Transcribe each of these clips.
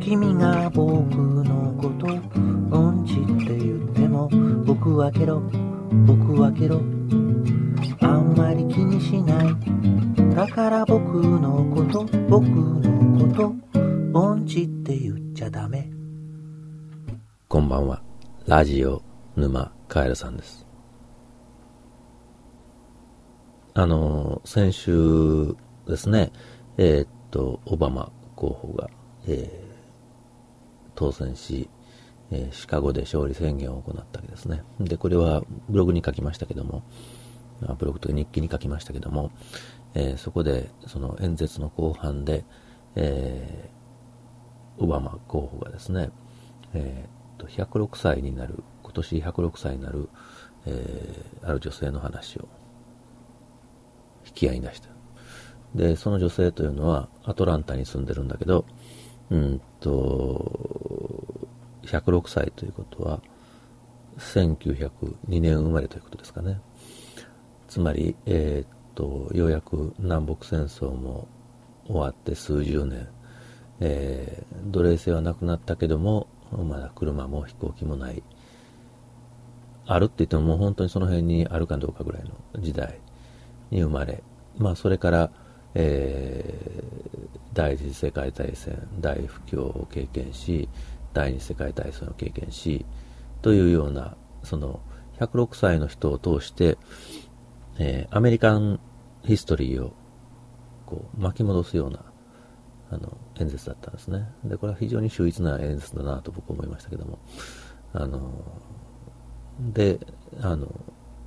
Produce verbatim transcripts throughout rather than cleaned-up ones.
君が僕のことうんちって言っても僕はケロ僕はケロあんまり気にしないだから僕のこと僕のことうんちって言っちゃダメ。 こんばんは。ラジオ沼カエルさんです。あの先週ですね、えー、っとオバマ候補が、えー、当選し、えー、シカゴで勝利宣言を行ったわけですね。でこれはブログに書きましたけども、ブログという日記に書きましたけども、えー、そこでその演説の後半で、えー、オバマ候補がですね、えー、とひゃくろくさいになる今年ひゃくろくさいになる、えー、ある女性の話を引き合いに出した。でその女性というのはアトランタに住んでるんだけど、うんとひゃくろくさいということはせんきゅうひゃくにねん生まれということですかね。つまり、えー、っとようやく南北戦争も終わって数十年、えー、奴隷制はなくなったけどもまだ車も飛行機もない、あるって言ってももう本当にその辺にあるかどうかぐらいの時代に生まれ、まあそれから、えー、第一次世界大戦大不況を経験し第二次世界大戦を経験しというようなそのひゃくろくさいの人を通して、えー、アメリカンヒストリーをこう巻き戻すようなあの演説だったんですね。でこれは非常に秀逸な演説だなと僕は思いましたけども、あのであの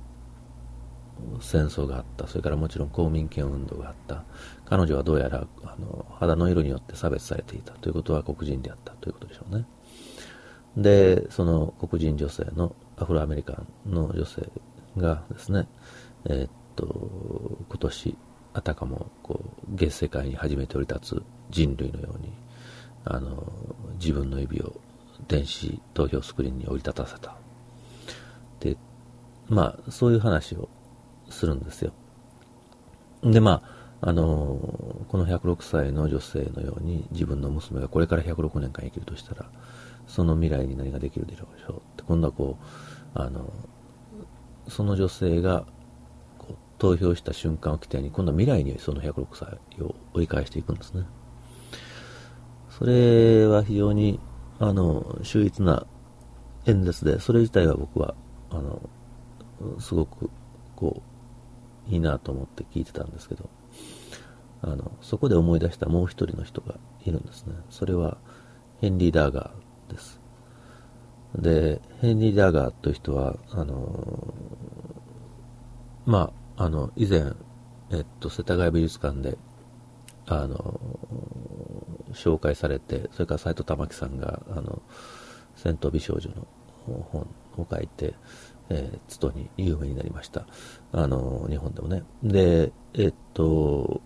戦争があった、それからもちろん公民権運動があった、彼女はどうやらあの肌の色によって差別されていたということは黒人であったということでしょうね。でその黒人女性のアフロアメリカンの女性がですね、えー、っと今年あたかもこう月世界に初めて降り立つ人類のようにあの自分の指を電子投票スクリーンに降り立たせた。でまあそういう話をするんですよ。でまああのこのひゃくろくさいの女性のように自分の娘がこれからひゃくろくねんかん生きるとしたらその未来に何ができるでしょうって今度はこうあのその女性がこう投票した瞬間を起点に今度は未来にそのひゃくろくさいを追い返していくんですね。それは非常にあの秀逸な演説で、それ自体は僕はあのすごくこういいなと思って聞いてたんですけど、あのそこで思い出したもう一人の人がいるんですね。それはヘンリー・ダーガーです。でヘンリー・ダーガーという人はあのまああの以前、えっと、世田谷美術館であの紹介されて、それから斎藤珠樹さんがあの戦闘美少女の本を書いて、えー、つとに有名になりました。あの日本でもね。でえっと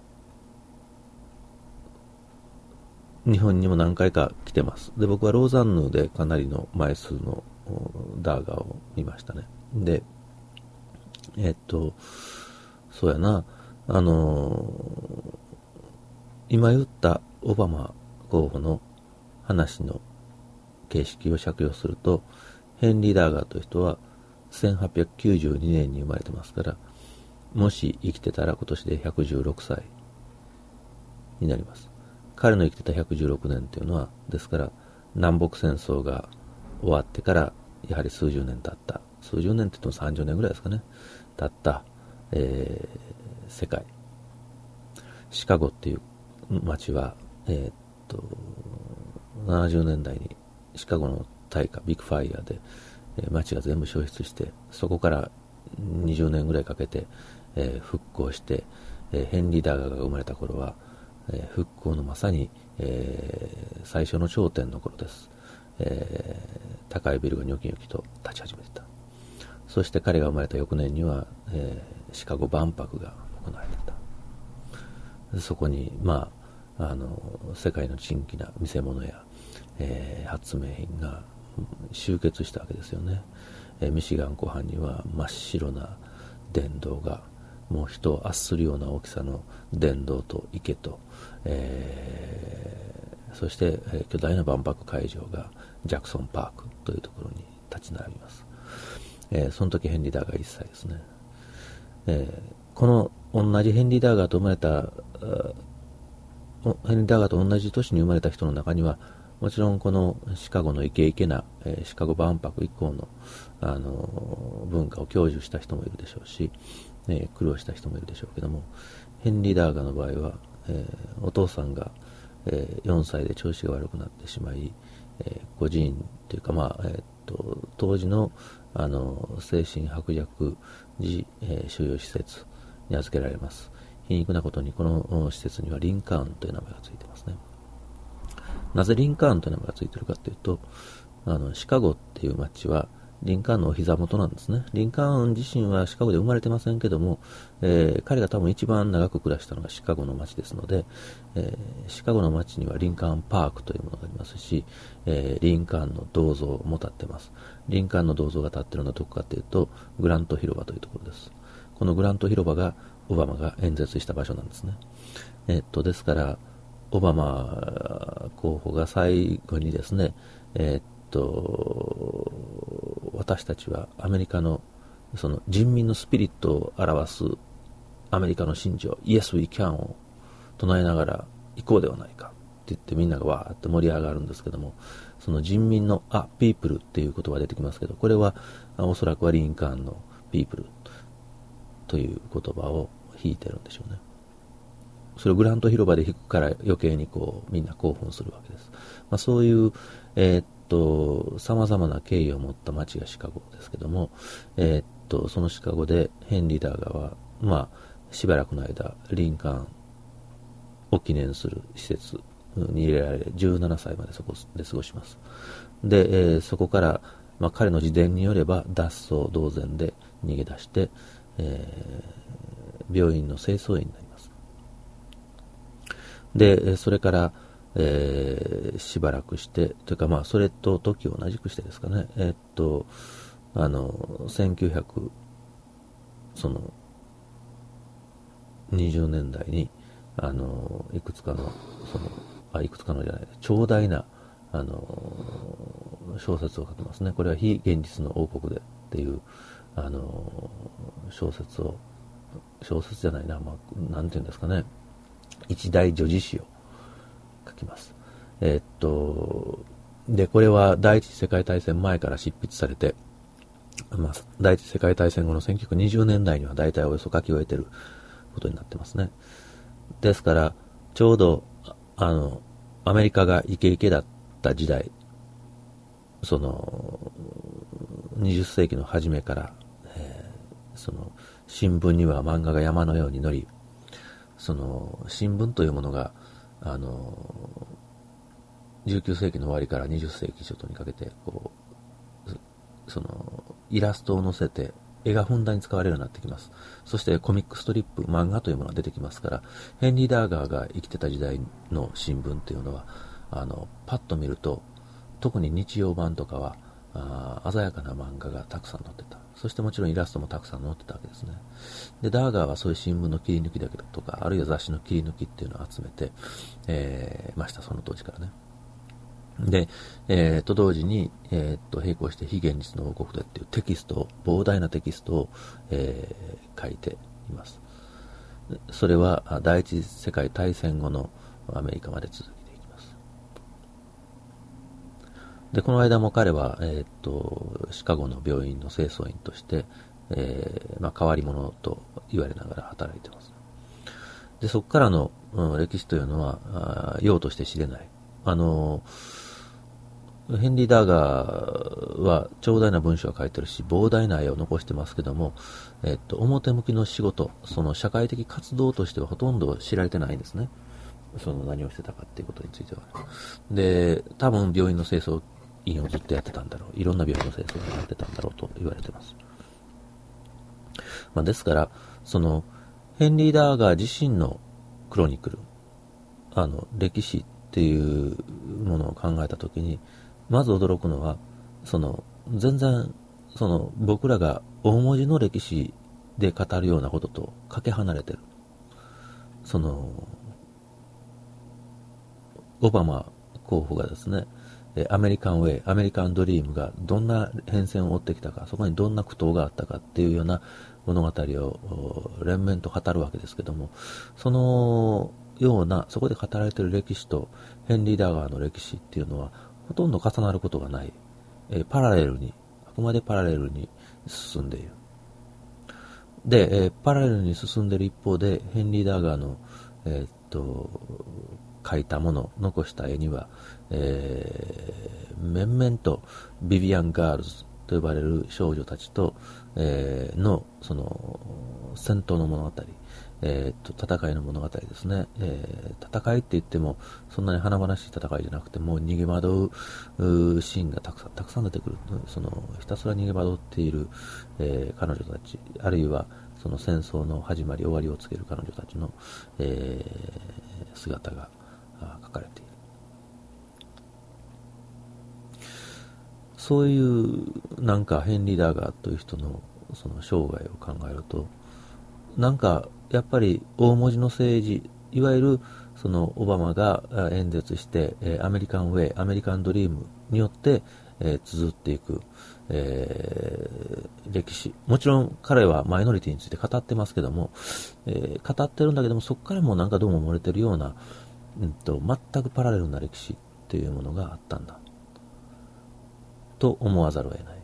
日本にも何回か来てます。で僕はローザンヌでかなりの枚数のダーガーを見ましたね。でえっとそうやなあの今言ったオバマ候補の話の形式を借用すると、ヘンリー・ダーガーという人はせんはっぴゃくきゅうじゅうにねんに生まれてますから、もし生きてたら今年でひゃくじゅうろくさいになります。彼の生きてたひゃくじゅうろくねんというのはですから南北戦争が終わってからやはり数十年経った数十年って言ってもさんじゅうねんぐらいですかね経った、えー、世界シカゴっていう街は、えー、っとななじゅうねんだいにシカゴの大火ビッグファイヤーで、えー、街が全部焼失して、そこからにじゅうねんぐらいかけて、えー、復興して、えー、ヘンリー・ダーガーが生まれた頃は、えー、復興のまさに、えー、最初の頂点の頃です。えー、高いビルがニョキニョキと立ち始めてた。そして彼が生まれた翌年には、えー、シカゴ万博が行われていた。そこに、まあ、あの世界の珍奇な見せ物や、えー、発明品が集結したわけですよね。えー、ミシガン湖畔には真っ白な殿堂が、もう人を圧するような大きさの殿堂と池と、えー、 そして、えー、巨大な万博会場がジャクソンパークというところに立ち並びます。えー、その時ヘンリー・ダーガーいっさいですね。えー、この同じヘンリー・ダーガーと生まれたヘンリー・ダーガーと同じ年に生まれた人の中には、もちろんこのシカゴのイケイケな、えー、シカゴ万博以降の、あのー、文化を享受した人もいるでしょうし、えー、苦労した人もいるでしょうけども、ヘンリー・ダーガーの場合は、えー、お父さんが、えー、よんさいで調子が悪くなってしまい、えー、孤児院というか、まあえー、っと当時の、あのー、精神薄弱児、えー、収容施設に預けられます。皮肉なことにこの施設にはリンカーンという名前がついていますね。なぜリンカーンという名前がついているかというと、あのシカゴっていう街はリンカーンのお膝元なんですね。リンカーン自身はシカゴで生まれてませんけども、えー、彼が多分一番長く暮らしたのがシカゴの街ですので、えー、シカゴの街にはリンカーンパークというものがありますし、えー、リンカーンの銅像も立ってます。リンカーンの銅像が立っているのはどこかというと、グラント広場というところです。このグラント広場がオバマが演説した場所なんですね。えっと、ですから、オバマ候補が最後にですね、えっと、私たちはアメリカのその人民のスピリットを表すアメリカの信条、Yes we can を唱えながら行こうではないかって言ってみんながわーって盛り上がるんですけども、その人民の、あ、ピープルっていう言葉が出てきますけど、これはおそらくはリンカーンのピープルという言葉を弾いてるんでしょうね。それをグラント広場で弾くから余計にこうみんな興奮するわけです。まあ、そういう、えー、っと様々な経緯を持った街がシカゴですけども、えー、っとそのシカゴでヘンリー・ダーガーはまあしばらくの間リンカーンを記念する施設に入れられじゅうななさいまでそこで過ごします。で、えー、そこから、まあ、彼の自伝によれば脱走同然で逃げ出して、えー、病院の清掃員になります。で、それから、えー、しばらくして、というかまあ、それと時を同じくしてですかね、えー、っと、あの、せんきゅうひゃく、その、にじゅうねんだいに、あの、いくつかの、その、あ、いくつかのじゃない、長大な、あの、小説を書きますね。これは非現実の王国でっていう、あの、小説を、小説じゃないな、まあ、なんていうんですかね、一大女児詩を書きます。えー、っと、で、これは第一次世界大戦前から執筆されて、まあ、第一次世界大戦後のせんきゅうひゃくにじゅうねんだいには大体およそ書き終えてることになってますね。ですから、ちょうど、あの、アメリカがイケイケだった時代、その、にじゅっせいきの初めから、えー、その、新聞には漫画が山のように載り、その新聞というものがあのじゅうきゅうせいきの終わりからにじゅっせいきちょっとにかけてこうそのイラストを載せて絵がふんだんに使われるようになってきます。そしてコミックストリップ、漫画というものが出てきますから、ヘンリー・ダーガーが生きてた時代の新聞というのはあのパッと見ると、特に日曜版とかはあ鮮やかな漫画がたくさん載ってた。そしてもちろんイラストもたくさん載ってたわけですね。で、ダーガーはそういう新聞の切り抜きだけだとか、あるいは雑誌の切り抜きっていうのを集めて、えー、ました、その当時からね。で、えー、と同時に、えー、と並行して非現実の王国でっていうテキストを、膨大なテキストを、えー、書いています。それは第一次世界大戦後のアメリカまで続いていきます。で、この間も彼は、えー、とシカゴの病院の清掃員として、えーまあ、変わり者と言われながら働いています。で、そこからの、うん、歴史というのは用として知れない。あのヘンリー・ダーガーは長大な文章を書いてるし、膨大な絵を残してますけども、えっと、表向きの仕事、その社会的活動としてはほとんど知られてないんですね。その何をしてたかっていうことについては。で、多分病院の清掃員をずっとやってたんだろう。いろんな病院の清掃員をやってたんだろうと言われてます。まあ、ですから、その、ヘンリー・ダーガー自身のクロニクル、あの、歴史っていうものを考えたときに、まず驚くのは、その、全然、その、僕らが大文字の歴史で語るようなこととかけ離れてる。その、オバマ候補がですね、アメリカンウェイ、アメリカンドリームがどんな変遷を追ってきたか、そこにどんな苦闘があったかっていうような物語を連綿と語るわけですけども、そのような、そこで語られている歴史とヘンリー・ダーガーの歴史っていうのはほとんど重なることがない、えー、パラレルに、あくまでパラレルに進んでいる。で、えー、パラレルに進んでいる一方で、ヘンリー・ダーガーの、えー、っと描いたもの、残した絵には、えー、面々とビビアン・ガールズと呼ばれる少女たちと、えー、のその戦闘の物語、えー、と戦いの物語ですね、えー、戦いって言ってもそんなに華々しい戦いじゃなくて、もう逃げ惑うシーンがたくさんたくさん出てくる。そのひたすら逃げ惑っている、えー、彼女たち、あるいはその戦争の始まり終わりを告げる彼女たちの、えー、姿が書かれている。そういうなんかヘンリー・ダーガーという人のその生涯を考えると、なんかやっぱり大文字の政治、いわゆるそのオバマが演説してアメリカンウェイ、アメリカンドリームによって綴っていく、えー、歴史、もちろん彼はマイノリティについて語ってますけども、えー、語ってるんだけども、そこからもなんかどうも漏れてるような、うんと、全くパラレルな歴史というものがあったんだと思わざるを得ない。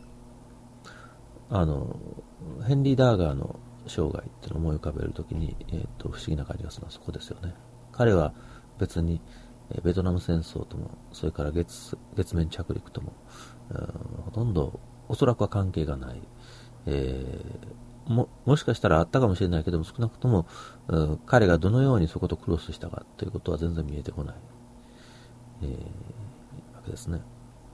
あのヘンリー・ダーガーの生涯っていうのを思い浮かべるときに、えーと、不思議な感じがするのはそこですよね。彼は別にベトナム戦争とも、それから 月, 月面着陸とも、うん、ほとんどおそらくは関係がない、えー、も, もしかしたらあったかもしれないけども、少なくとも、うん、彼がどのようにそことクロスしたかということは全然見えてこない、えー、わけですね。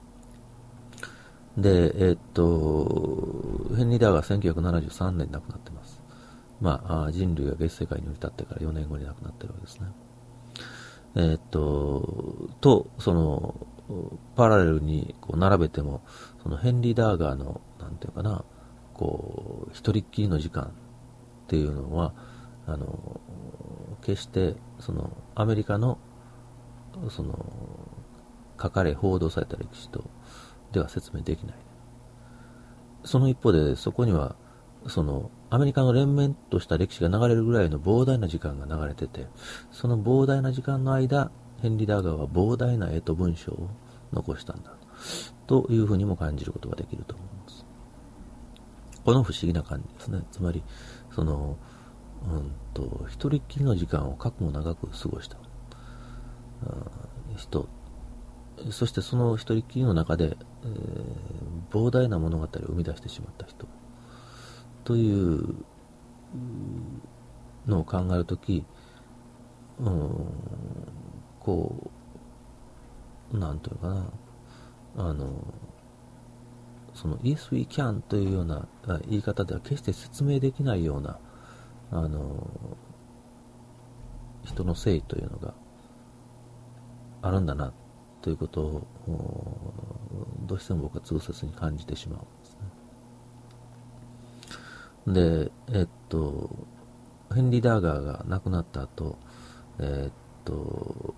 で、えー、っとヘンリー・ダーガーはせんきゅうひゃくななじゅうさんねんに亡くなってます。まあ、人類が月世界に降り立ってからよねんごに亡くなっているわけですね。えー、っと、と、その、パラレルにこう並べても、そのヘンリー・ダーガーの、なんていうかな、こう、一人っきりの時間っていうのは、あの、決して、その、アメリカの、その、書かれ、報道された歴史と、では説明できない。その一方で、そこには、その、アメリカの連綿とした歴史が流れるぐらいの膨大な時間が流れてて、その膨大な時間の間、ヘンリー・ダーガーは膨大な絵と文章を残したんだというふうにも感じることができると思います。この不思議な感じですね。つまり、その、うんと、一人っきりの時間をかくも長く過ごした人、そしてその一人っきりの中で、えー、膨大な物語を生み出してしまった人というのを考えるとき、うん、こう、なんというかな、あの、その Yes we can というような言い方では決して説明できないような、あの、人の誠意というのがあるんだなということをどうしても僕は痛切に感じてしまうんですね。で、えっとヘンリー・ダーガーが亡くなった後、えっと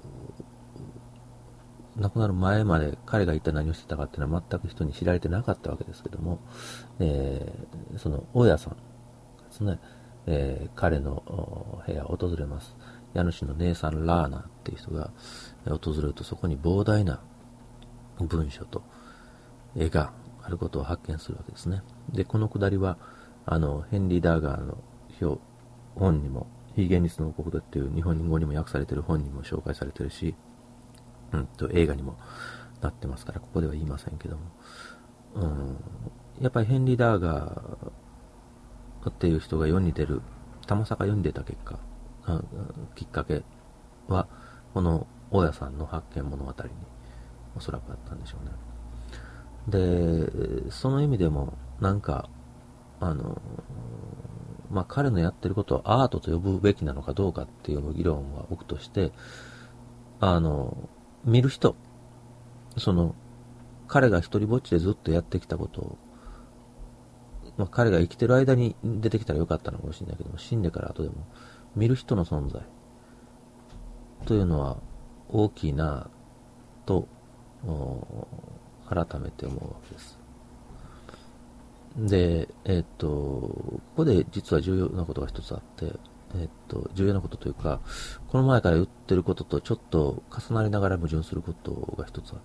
亡くなる前まで彼が一体何をしてたかっていうのは全く人に知られてなかったわけですけども、えー、その大家さんですね、えー、彼の部屋を訪れます。家主の姉さんラーナっていう人が訪れると、そこに膨大な文書と絵があることを発見するわけですね。で、このくだりはあのヘンリー・ダーガーの表本にも、非現実の王国だっていう日本語にも訳されている本にも紹介されているし、うんと映画にもなってますから、ここでは言いませんけども、うん、やっぱりヘンリー・ダーガーっていう人が世に出る、たまさか世に出た結果、きっかけはこの大家さんの発見物語におそらくあったんでしょうね。で、その意味でもなんかあのまあ彼のやってることをアートと呼ぶべきなのかどうかっていう議論は置くとして、あの見る人、その彼が一人ぼっちでずっとやってきたことを、まあ、彼が生きてる間に出てきたらよかったのかもしれないけども、死んでから後でも見る人の存在というのは大きいなと改めて思うわけです。で、えっと、ここで実は重要なことが一つあって、えっと、重要なことというか、この前から言ってることとちょっと重なりながら矛盾することが一つあって、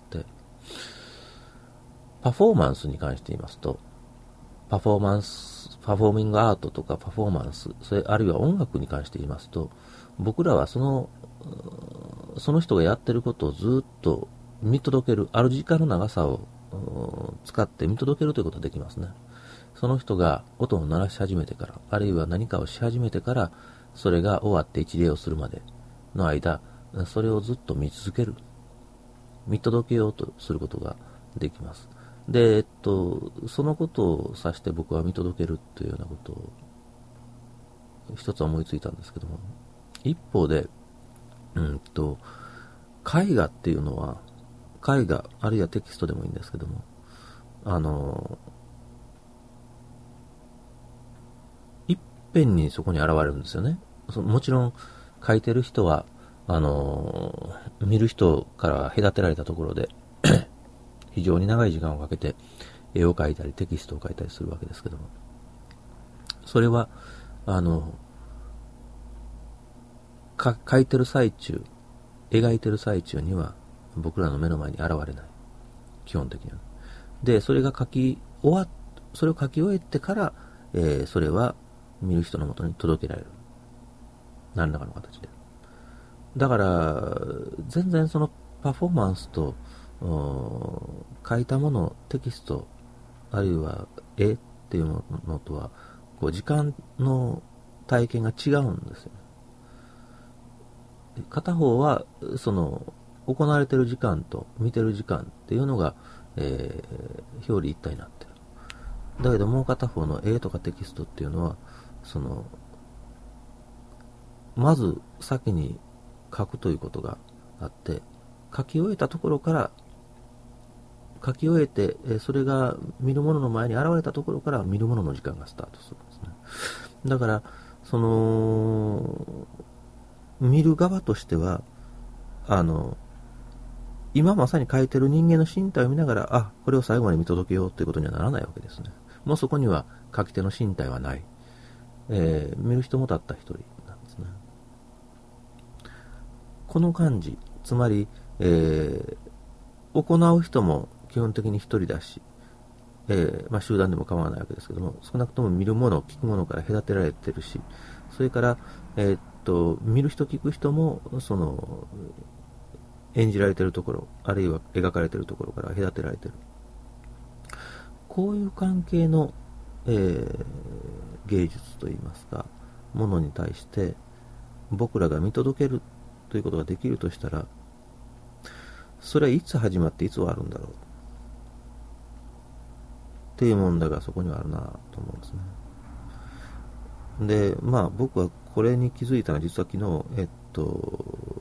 パフォーマンスに関して言いますと、パフォーマンス、パフォーミングアートとかパフォーマンス、それあるいは音楽に関して言いますと、僕らはその、その人がやってることをずっと見届ける、ある時間の長さを使って見届けるということができますね。その人が音を鳴らし始めてから、あるいは何かをし始めてから、それが終わって一礼をするまでの間、それをずっと見続ける。見届けようとすることができます。で、えっと、そのことを指して僕は見届けるというようなことを一つ思いついたんですけども、一方で、うんと、絵画っていうのは、絵画、あるいはテキストでもいいんですけども、あの、いっぺんにそこに現れるんですよね。そもちろん、描いてる人は、あの、見る人から隔てられたところで、非常に長い時間をかけて絵を描いたりテキストを描いたりするわけですけども、それはあのか描いてる最中、描いてる最中には僕らの目の前に現れない、基本的には。で、それが描き終わっそれを描き終えてから、えー、それは見る人のもとに届けられる、何らかの形で。だから全然そのパフォーマンスと書いたもの、テキスト、あるいは絵っていうのとは、こう時間の体験が違うんですよね。片方は、その、行われている時間と見てる時間っていうのが、えー、表裏一体になってる。だけどもう片方の絵とかテキストっていうのは、その、まず先に書くということがあって、書き終えたところから書き終えて、それが見る者の前に現れたところから見る者の時間がスタートするんですね。だから、その、見る側としては、あの、今まさに書いてる人間の身体を見ながら、あ、これを最後まで見届けようということにはならないわけですね。もうそこには書き手の身体はない。えー、見る人もたった一人なんですね。この感じ、つまり、えー、行う人も基本的に一人だし、えーまあ、集団でも構わないわけですけども、少なくとも見るもの、聞くものから隔てられてるし、それから、えー、っと見る人、聞く人もその演じられているところ、あるいは描かれているところから隔てられている。こういう関係の、えー、芸術といいますか、ものに対して僕らが見届けるということができるとしたら、それはいつ始まっていつ終わるんだろうっていう問題がそこにはあるなと思うんですね。で、まあ僕はこれに気づいたのは実は昨日、えっと、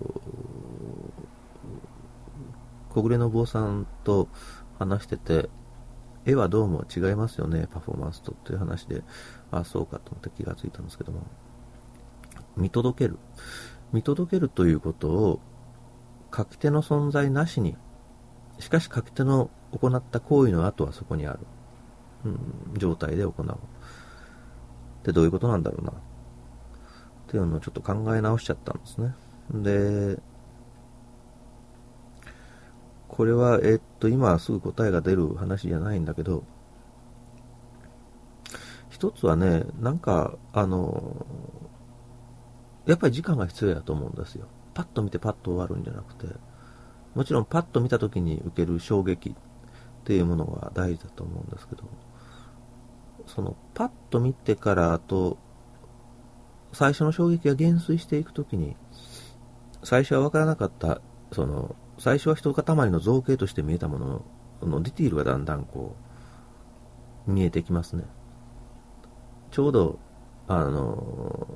小暮の坊さんと話してて、絵はどうも違いますよね、パフォーマンスとっていう話で、あ、そうかと思って気がついたんですけども、見届ける。見届けるということを書き手の存在なしに、しかし書き手の行った行為の後はそこにある、うん、状態で行うってどういうことなんだろうなっていうのをちょっと考え直しちゃったんですね。で、これはえっと今すぐ答えが出る話じゃないんだけど、一つはね、なんかあのやっぱり時間が必要やと思うんですよ。パッと見てパッと終わるんじゃなくて、もちろんパッと見た時に受ける衝撃っていうものは大事だと思うんですけど、そのパッと見てからあと最初の衝撃が減衰していくときに、最初は分からなかったその最初は一塊の造形として見えたもの の, のディティールがだんだんこう見えてきますね。ちょうどあの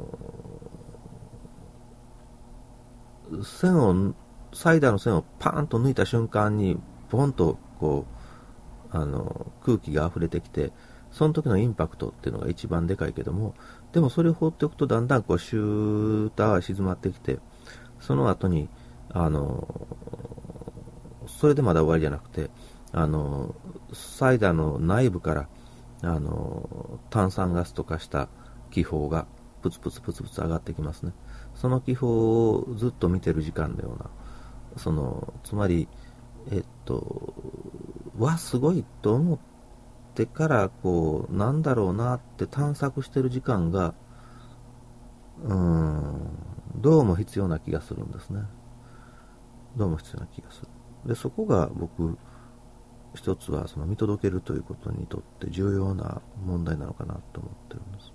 線をサイダーの線をパーンと抜いた瞬間にポンとこうあの空気が溢れてきて、その時のインパクトっていうのが一番でかいけども、でもそれを放っておくとだんだんこうシューターは静まってきて、その後にあのそれでまだ終わりじゃなくて、あのサイダーの内部からあの炭酸ガスとかした気泡がプツプツプツプツ上がってきますね。その気泡をずっと見てる時間のような、そのつまりえっとわすごいと思ってからこうなんだろうなって探索してる時間がうーんどうも必要な気がするんですね。どうも必要な気がする。でそこが僕一つはその見届けるということにとって重要な問題なのかなと思ってるんです。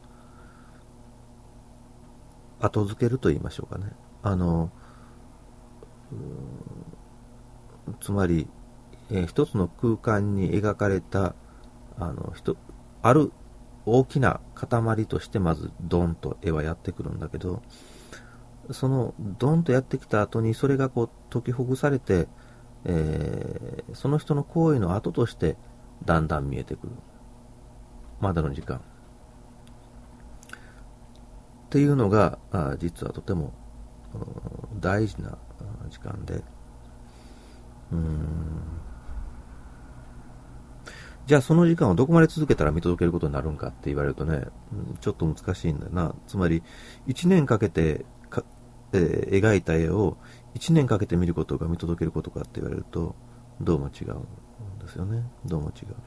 後付けると言いましょうかね。あのつまり、えー、一つの空間に描かれたあの人ある大きな塊としてまずドンと絵はやってくるんだけど、そのドンとやってきた後にそれがこう解きほぐされて、えー、その人の行為の後としてだんだん見えてくるまでの時間っていうのがあ実はとても大事な時間で、うーんじゃあその時間をどこまで続けたら見届けることになるんかって言われるとね、ちょっと難しいんだよな。つまりいちねんかけてか、えー、描いた絵をいちねんかけて見ることが見届けることかって言われるとどうも違うんですよね。どうも違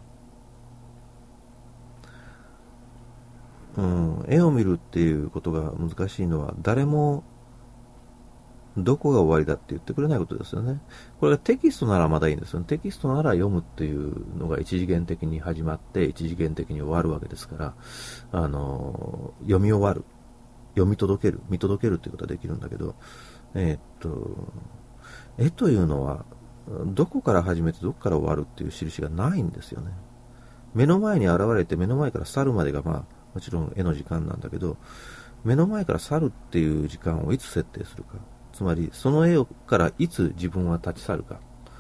う。うん、絵を見るっていうことが難しいのは誰もどこが終わりだって言ってくれないことですよね。これがテキストならまだいいんですよね。テキストなら読むっていうのが一次元的に始まって一次元的に終わるわけですから、あの読み終わる、読み届ける、見届けるっていうことはできるんだけど、えー、っと絵というのはどこから始めてどこから終わるっていう印がないんですよね。目の前に現れて目の前から去るまでがまあもちろん絵の時間なんだけど、目の前から去るっていう時間をいつ設定するか、つまりその絵からいつ自分は立ち去るか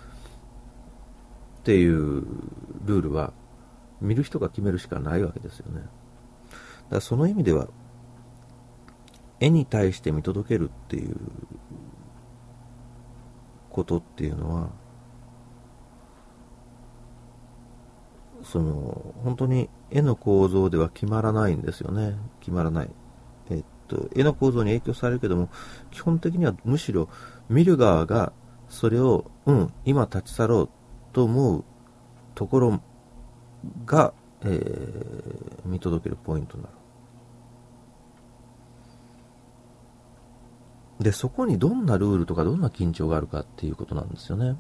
っていうルールは見る人が決めるしかないわけですよね。だからその意味では絵に対して見届けるっていうことっていうのはその本当に絵の構造では決まらないんですよね。決まらない。えっと絵の構造に影響されるけども、基本的にはむしろ見る側がそれをうん今立ち去ろうと思うところが、えー、見届けるポイントになる。でそこにどんなルールとかどんな緊張があるかっていうことなんですよね。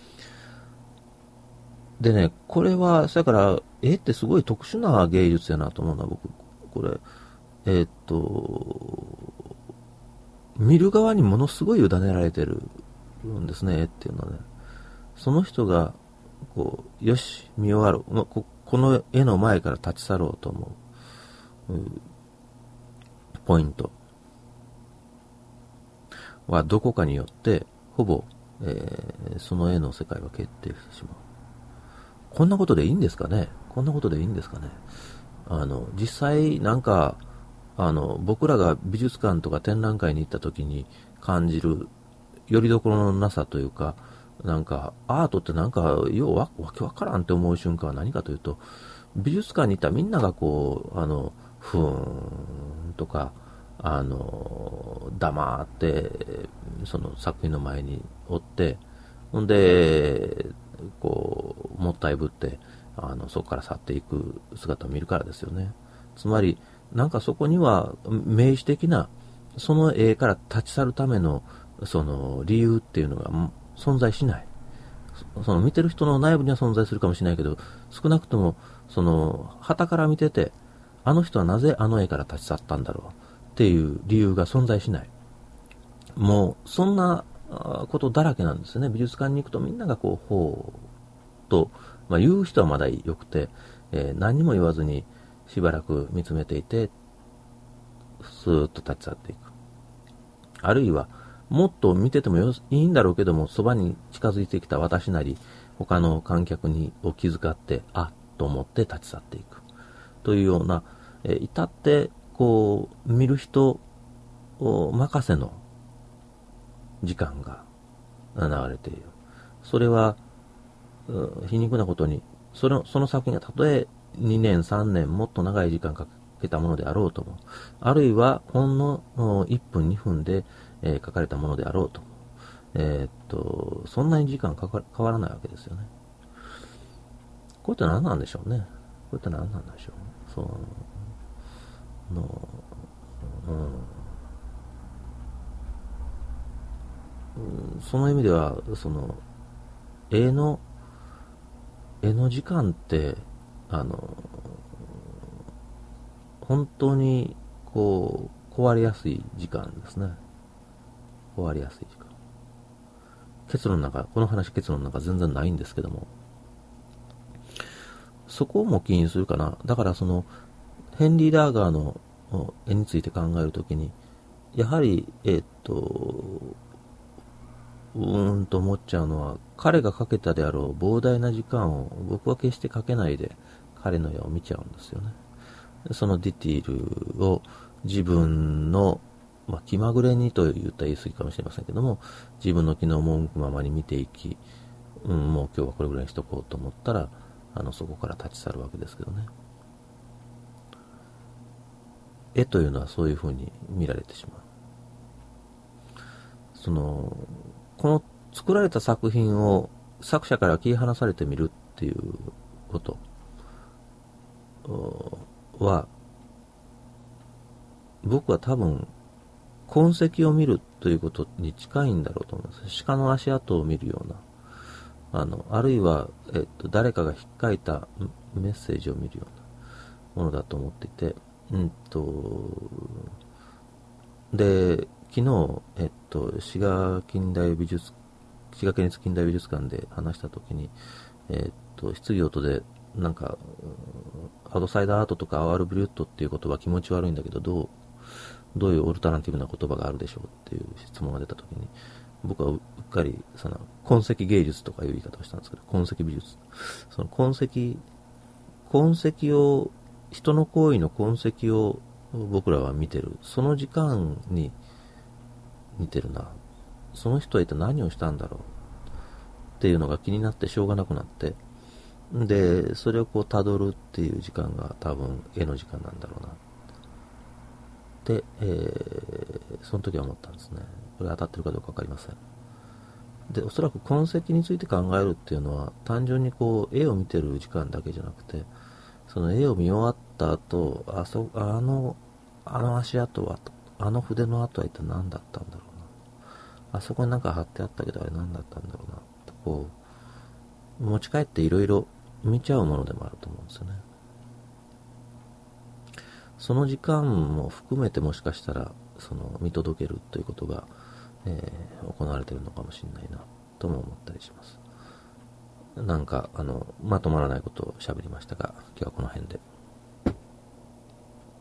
でね、これはだから絵ってすごい特殊な芸術やなと思うのは、僕これえー、っと見る側にものすごい委ねられてるんですね、絵っていうのはね。その人がこうよし見終わる、こ, この絵の前から立ち去ろうと思う、うん、ポイントはどこかによってほぼ、えー、その絵の世界は決定してしまう。こんなことでいいんですかね。こんなことでいいんですかね。あの実際なんかあの僕らが美術館とか展覧会に行った時に感じるよりどころのなさというか、なんかアートってなんかよう わ, わけわからんって思う瞬間は何かというと、美術館に行ったらみんながこうあのふーんとかあの黙ってその作品の前におって、ほんでこうもったいぶってあのそこから去っていく姿を見るからですよね。つまりなんかそこには明示的なその絵から立ち去るためのその理由っていうのが存在しない。その見てる人の内部には存在するかもしれないけど、少なくともその傍から見てて、あの人はなぜあの絵から立ち去ったんだろうっていう理由が存在しない。もうそんなことだらけなんですよね。美術館に行くとみんながこうほうと、まあ、言う人はまだよくて、えー、何にも言わずにしばらく見つめていてスーッと立ち去っていく。あるいはもっと見ててもよいいんだろうけども、そばに近づいてきた私なり他の観客にを気遣ってあっと思って立ち去っていくというような、えー、至ってこう見る人任せの時間が流れている。それは皮肉なことに、その、その作品がたとえにねん、さんねん、もっと長い時間かけたものであろうとも、あるいはほんのいっぷん、にふんで、えー、書かれたものであろうとも、えー、っと、そんなに時間かか変わらないわけですよね。これって何なんでしょうね。これって何なんでしょう。そうの、うん、その意味では、その、絵の、絵の時間って、あの、本当に、こう、壊れやすい時間ですね。壊れやすい時間。結論の中、この話結論の中全然ないんですけども、そこも気にするかな。だからその、ヘンリー・ラーガーの絵について考えるときに、やはり、えっと、うーんと思っちゃうのは、彼がかけたであろう膨大な時間を僕は決してかけないで彼の絵を見ちゃうんですよね。そのディティールを自分の、まあ、気まぐれにと言ったら言い過ぎかもしれませんけども、自分の気の赴くままに見ていき、うん、もう今日はこれぐらいにしとこうと思ったら、あの、そこから立ち去るわけですけどね。絵というのはそういうふうに見られてしまう。その、この作られた作品を作者から切り離されてみるっていうことは、僕は多分痕跡を見るということに近いんだろうと思います。鹿の足跡を見るような、あの、あるいは、えっと、誰かが引っかいたメッセージを見るようなものだと思っていて、うんと、で、昨日、えっと、滋賀近代美術、滋賀県立近代美術館で話したときに、えっと、質疑応答で、なんか、アウトサイダーアートとかアワールブリュットっていう言葉気持ち悪いんだけど、どう、どういうオルタナティブな言葉があるでしょうっていう質問が出たときに、僕はうっかり、その、痕跡芸術とかいう言い方をしたんですけど、痕跡美術。その痕跡、痕跡を、人の行為の痕跡を僕らは見てる。その時間に似てるな。その人は一体何をしたんだろうっていうのが気になってしょうがなくなって、で、それをこう辿るっていう時間が多分絵の時間なんだろうな。で、えー、その時は思ったんですね。これ当たってるかどうかわかりません。で、おそらく痕跡について考えるっていうのは、単純にこう、絵を見てる時間だけじゃなくて、その絵を見終わった後、あそ、あの、あの足跡は、あの筆の跡は一体何だったんだろうな。あそこになんか貼ってあったけど、あれ何だったんだろうな。とこう、持ち帰っていろいろ見ちゃうものでもあると思うんですよね。その時間も含めてもしかしたら、その見届けるということが、えー、行われているのかもしれないな、とも思ったりします。なんか、あの、まとまらないことを喋りましたが、今日はこの辺で。